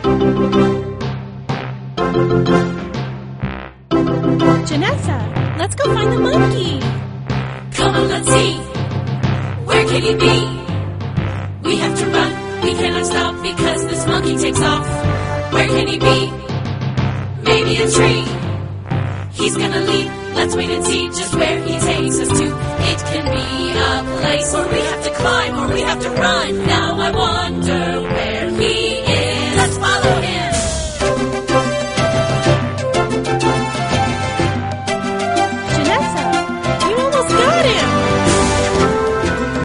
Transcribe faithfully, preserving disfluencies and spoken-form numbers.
Janessa, let's go find the monkey. Come on, let's see. Where can he be? We have to run. We cannot stop because this monkey takes off. Where can he be? Maybe a tree. He's gonna leap. Let's wait and see just where he takes us to. It can be a place where we have to climb or we have to run. Now I wonder where